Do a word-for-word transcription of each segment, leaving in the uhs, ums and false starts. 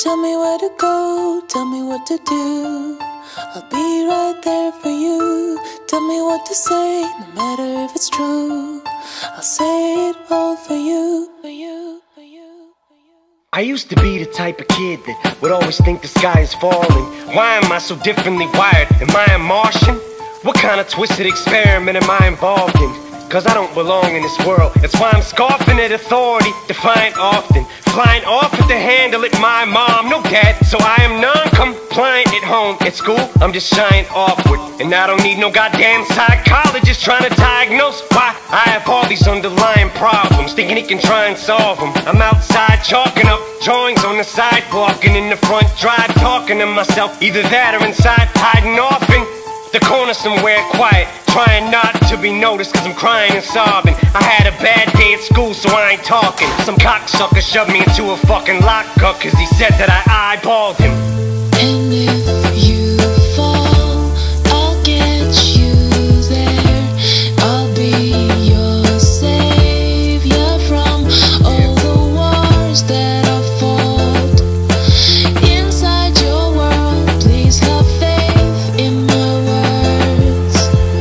Tell me where to go, tell me what to do. I'll be right there for you. Tell me what to say, no matter if it's true. I'll say it all for you, for you, for you, for you. I used to be the type of kid that would always think the sky is falling. Why am I so differently wired? Am I a Martian? What kind of twisted experiment am I involved in? Cause I don't belong in this world. That's why I'm scoffing at authority, defiant often. Flying off at the handle at my mom, no dad. So I am non-compliant at home. At school, I'm just shying awkward. And I don't need no goddamn psychologist trying to diagnose why I have all these underlying problems, thinking he can try and solve them. I'm outside chalking up drawings on the sidewalk, and in the front drive talking to myself. Either that or inside hiding off in the corner somewhere quiet, trying not to be noticed cause I'm crying and sobbing. I had a bad day at school so I ain't talking. Some cocksucker shoved me into a fucking lockup cause he said that I eyeballed him. And if you fall, I'll get you there. I'll be your savior from all the wars that I fought. Inside your world, please have faith in my words.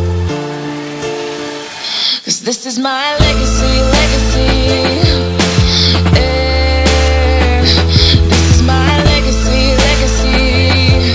Cause this is my legacy, legacy. Eh, this is my legacy, legacy.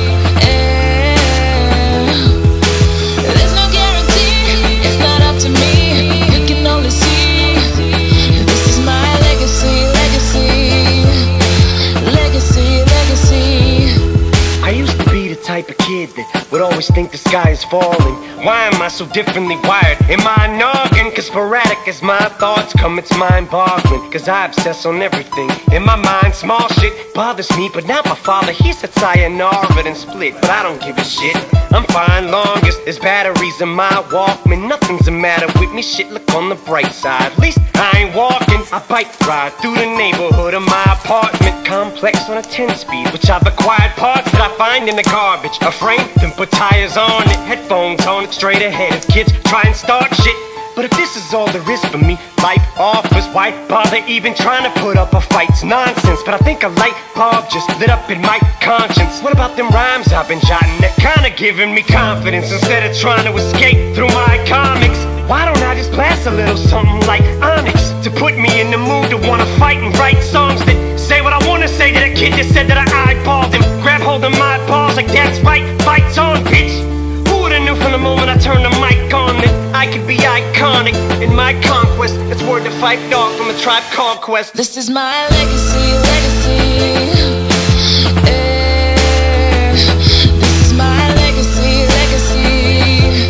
Eh, there's no guarantee, it's not up to me. You can only see. This is my legacy, legacy. Legacy, legacy. I used to be the type of kid that would always think the sky is falling. Why am I so differently wired? Am I a noggin? Cause sporadic as my thoughts come, it's mind-boggling. Cause I obsess on everything. In my mind, small shit bothers me, but not my father. He said sayonara and split, but I don't give a shit. I'm fine longest, there's batteries in my Walkman. Nothing's the matter with me, shit, look on the bright side. At least I ain't walking, I bike ride through the neighborhood of my apartment complex on a ten speed, which I've acquired parts that I find in the garbage. A frame, then put tires on it, headphones on it, straight ahead as kids try and start shit. But if this is all there is for me, life offers, why bother even trying to put up a fight? It's nonsense, but I think a light bulb just lit up in my conscience. What about them rhymes I've been jotting that kinda giving me confidence instead of trying to escape through my comics? Why don't I just blast a little something like Onyx to put me in the mood to wanna fight and write songs that say what I wanna say to that kid that said that I eyeballed him? Grab hold of my balls like that's right, fight's on, bitch. Who would've knew from the moment I turned the mic on that I could be iconic in my conquest? It's word to Phife Dawg from a Tribe Called Quest. This is my legacy, legacy. Eh, this is my legacy, legacy.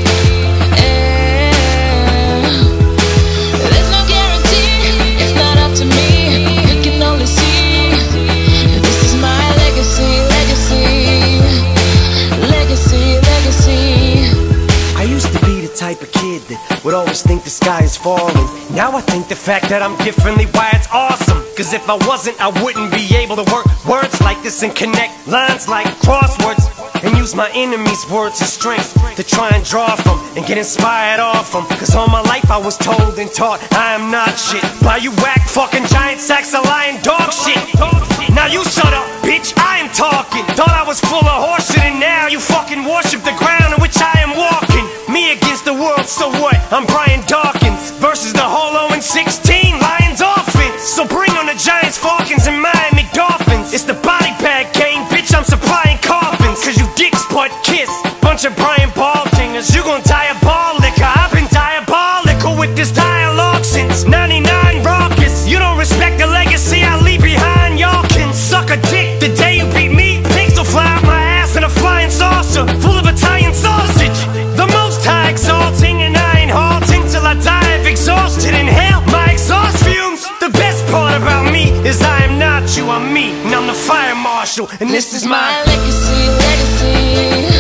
Eh, there's no guarantee, it's not up to me. You can only see. This is my legacy, legacy. Legacy, legacy. I used to be the type of kid that would always think the sky is falling. Now I think the fact that I'm differently wired's awesome. Cause if I wasn't, I wouldn't be able to work words like this and connect lines like crosswords, and use my enemies' words as strength to try and draw from and get inspired off them. Cause all my life I was told and taught I am not shit by you whack fucking giant sacks of lying dog shit. Now you shut up, bitch, I am talking. Thought I was full of horseshit and now you fucking worship the ground on which I am walking. Me against the world, so what? I'm Brian Dawkins versus the Holo and sixteen Lions offense. So bring on the Giants, Falcons, and Miami Dolphins. It's the body bag game, bitch, I'm supplying coffins. Cause you dicks butt kiss, bunch of Brian Baldingers. You gon' diabolical, I've been diabolical with this dialogue since ninety-nine raucous. You don't respect the legacy I leave behind, y'all can suck a dick. The day you beat me, pigs will fly out my ass in a flying saucer full of Italian sausage. The most high exalting, and I ain't halting till I die of exhaustion. Inhale my exhaust fumes. The best part about me is I am not you, I'm me, and I'm the fire marshal, and this is my legacy, legacy.